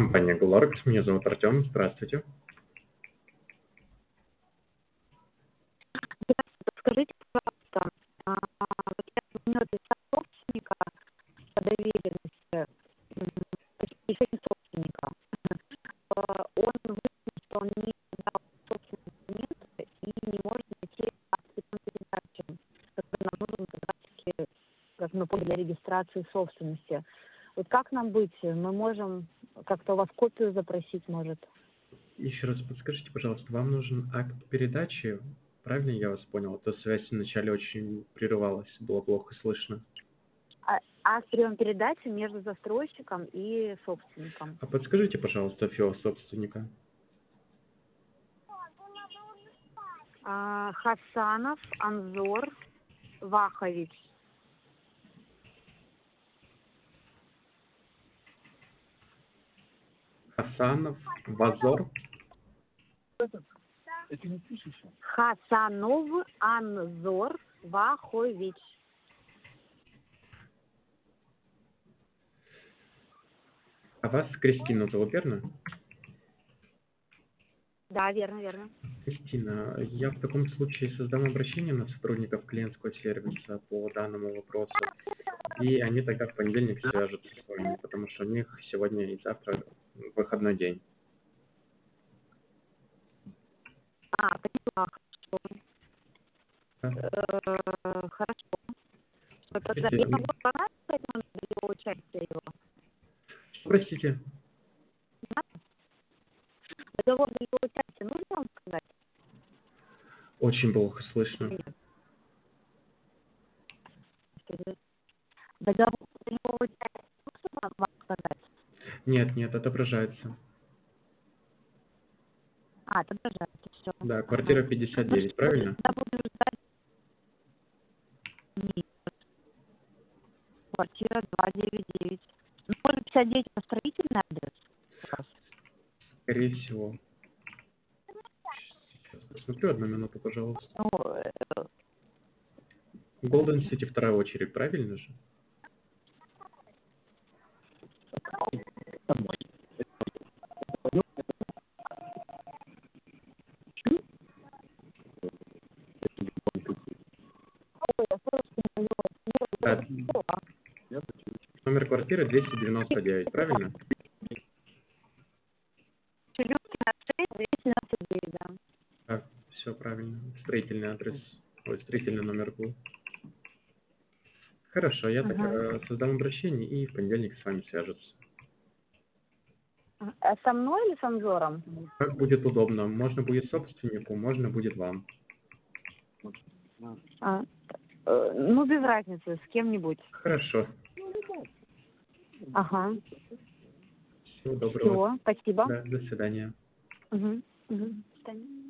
Компания Glorex. Меня зовут Артем. Здравствуйте. Скажите, пожалуйста, вот я звоню от лица собственника по доверенности, еще не собственника. Он выяснил, что он не дал собственные документы и не может найти акт передачи, который нам нужен как раз-таки для регистрации собственности. Вот как нам быть? Мы можем как-то у вас копию запросить, может? Еще раз подскажите, пожалуйста, вам нужен акт передачи? Правильно я вас понял? А то связь вначале очень прерывалась, было плохо слышно. Акт приема передачи между застройщиком и собственником. А подскажите, пожалуйста, ФИО собственника. Хасанов Анзор Вахович. Хасанов Вазор. Хасанов Анзор Вахович. А вас Кристина зовут, верно? Да, верно. Кристина, я в таком случае создам обращение на сотрудников клиентского сервиса по данному вопросу, и они тогда в понедельник свяжутся с вами, потому что у них сегодня и завтра выходной день. Поняла, Да. хорошо. Скажите, Я могу сказать его участие его? Простите, Договор для его участия нужно вам сказать? очень плохо слышно. Договор для его участия нужно вам сказать? Нет, отображается. Отображается все. Да, квартира 59, правильно? Я буду ждать. Нет. Квартира 299. Может, 59 это строительный адрес? Скорее всего. Сейчас посмотрю, одну минуту, пожалуйста. Golden City вторая очередь, правильно же? Да. Номер квартиры 299, правильно? Челюскина 6, 299, да. Так, все правильно. Строительный адрес, строительный номер был. Хорошо, я тогда создам обращение и в понедельник с вами свяжутся. Со мной или с Анзором? Как будет удобно. Можно будет собственнику, можно будет вам. Без разницы, с кем-нибудь. Хорошо. Ага. Всего доброго. Все, спасибо. Да, до свидания. До свидания.